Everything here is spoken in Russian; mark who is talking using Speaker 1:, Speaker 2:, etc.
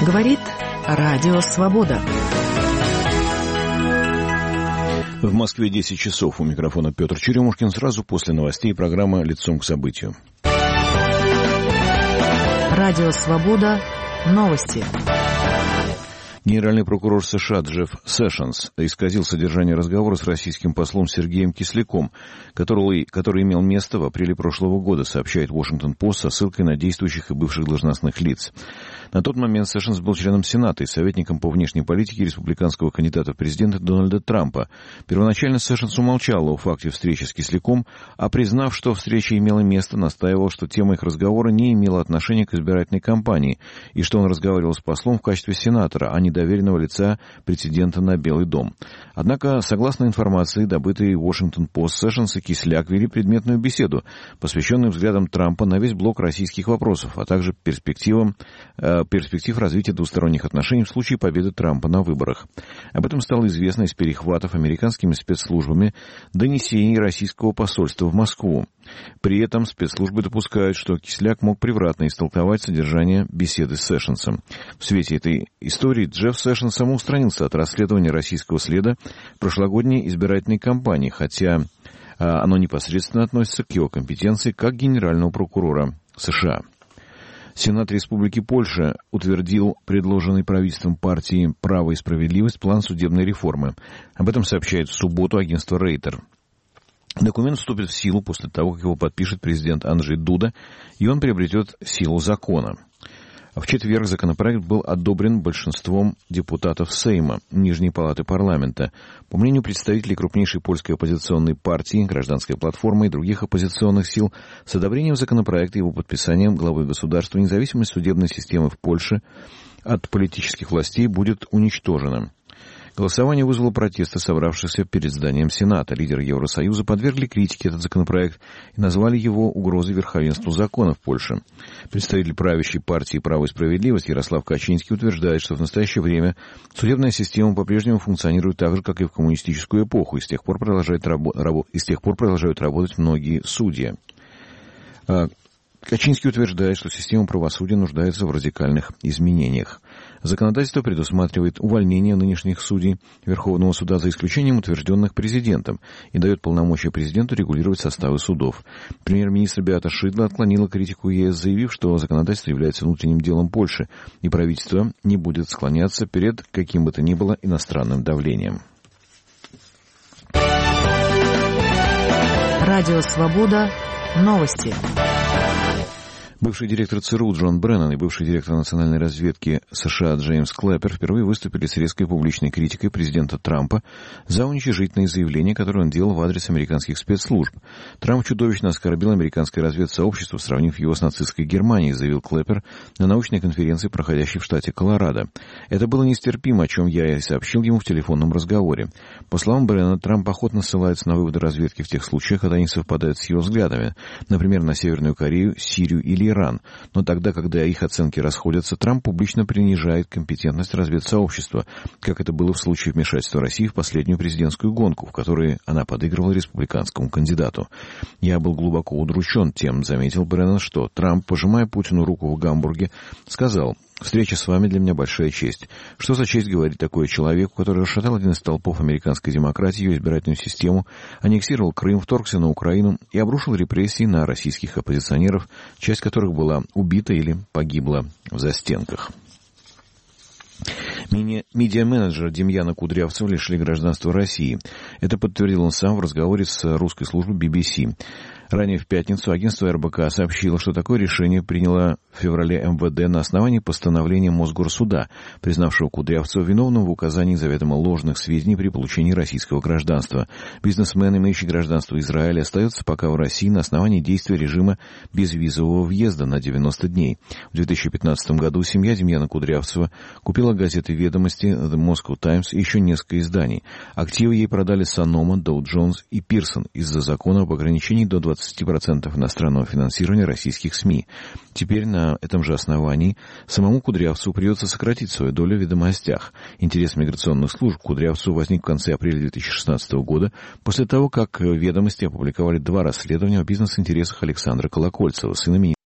Speaker 1: Говорит Радио Свобода.
Speaker 2: В Москве 10 часов. У микрофона Петр Черемушкин. Сразу после новостей программа «Лицом к событию».
Speaker 1: Радио Свобода. Новости.
Speaker 2: Генеральный прокурор США Джефф Сэшенс исказил содержание разговора с российским послом Сергеем Кисляком, который имел место в апреле прошлого года, сообщает Washington-Post со ссылкой на действующих и бывших должностных лиц. На тот момент Сэшенс был членом Сената и советником по внешней политике республиканского кандидата в президенты Дональда Трампа. Первоначально Сэшенс умолчал о факте встречи с Кисляком, а признав, что встреча имела место, настаивал, что тема их разговора не имела отношения к избирательной кампании и что он разговаривал с послом в качестве сенатора, а не доверенного лица претендента на Белый дом. Однако, согласно информации, добытой Washington-Post, Сэшенс и Кисляк вели предметную беседу, посвященную взглядам Трампа на весь блок российских вопросов, а также перспектив развития двусторонних отношений в случае победы Трампа на выборах. Об этом стало известно из перехватов американскими спецслужбами донесений российского посольства в Москву. При этом спецслужбы допускают, что Кисляк мог превратно истолковать содержание беседы с Сэшенсом. В свете этой истории Джефф Сэшенс самоустранился от расследования российского следа прошлогодней избирательной кампании, хотя оно непосредственно относится к его компетенции как генерального прокурора США. Сенат Республики Польша утвердил предложенный правительством партии «Право и справедливость» план судебной реформы. Об этом сообщает в субботу агентство Рейтер. Документ вступит в силу после того, как его подпишет президент Анджей Дуда, и он приобретет силу закона. В четверг законопроект был одобрен большинством депутатов Сейма, Нижней палаты парламента. По мнению представителей крупнейшей польской оппозиционной партии, Гражданской платформы и других оппозиционных сил, с одобрением законопроекта и его подписанием главой государства независимость судебной системы в Польше от политических властей будет уничтожена. Голосование вызвало протесты собравшихся перед зданием Сената. Лидеры Евросоюза подвергли критике этот законопроект и назвали его угрозой верховенству закона в Польше. Представитель правящей партии «Право и справедливость» Ярослав Качинский утверждает, что в настоящее время судебная система по-прежнему функционирует так же, как и в коммунистическую эпоху, и с тех пор продолжают работать многие судьи. Качинский утверждает, что система правосудия нуждается в радикальных изменениях. Законодательство предусматривает увольнение нынешних судей Верховного суда за исключением утвержденных президентом и дает полномочия президенту регулировать составы судов. Премьер-министр Беата Шидла отклонила критику ЕС, заявив, что законодательство является внутренним делом Польши, и правительство не будет склоняться перед каким бы то ни было иностранным давлением.
Speaker 1: Радио Свобода. Новости.
Speaker 2: Бывший директор ЦРУ Джон Бреннан и бывший директор национальной разведки США Джеймс Клэппер впервые выступили с резкой публичной критикой президента Трампа за уничижительные заявления, которые он делал в адрес американских спецслужб. Трамп чудовищно оскорбил американское разведсообщество, сравнив его с нацистской Германией, заявил Клэппер на научной конференции, проходящей в штате Колорадо. Это было нестерпимо, о чем я и сообщил ему в телефонном разговоре. По словам Бреннана, Трамп охотно ссылается на выводы разведки в тех случаях, когда они совпадают с его взглядами, например, на Северную Корею, Сирию или Иран. Но тогда, когда их оценки расходятся, Трамп публично принижает компетентность разведсообщества, как это было в случае вмешательства России в последнюю президентскую гонку, в которой она подыгрывала республиканскому кандидату. «Я был глубоко удручен тем», — заметил Бреннан, что Трамп, пожимая Путину руку в Гамбурге, сказал: «Встреча с вами для меня большая честь. Что за честь говорить такое человеку, который расшатал один из столпов американской демократии, ее избирательную систему, аннексировал Крым, вторгся на Украину и обрушил репрессии на российских оппозиционеров, часть которых была убита или погибла в застенках». Медиа-менеджера Демьяна Кудрявцева лишили гражданства России. Это подтвердил он сам в разговоре с русской службой BBC. Ранее в пятницу агентство РБК сообщило, что такое решение приняло в феврале МВД на основании постановления Мосгорсуда, признавшего Кудрявцева виновным в указании заведомо ложных сведений при получении российского гражданства. Бизнесмен, имеющий гражданство Израиля, остается пока в России на основании действия режима безвизового въезда на 90 дней. В 2015 году семья Демьяна Кудрявцева купила газеты «Ведомости», The Moscow Times и еще несколько изданий. Активы ей продали Санома, Dow Jones и Пирсон из-за закона об ограничении до 20% иностранного финансирования российских СМИ. Теперь на этом же основании самому Кудрявцеву придется сократить свою долю в «Ведомостях». Интерес миграционных служб к Кудрявцеву возник в конце апреля 2016 года, после того, как «Ведомости» опубликовали 2 расследования о бизнес-интересах Александра Колокольцева, сына министра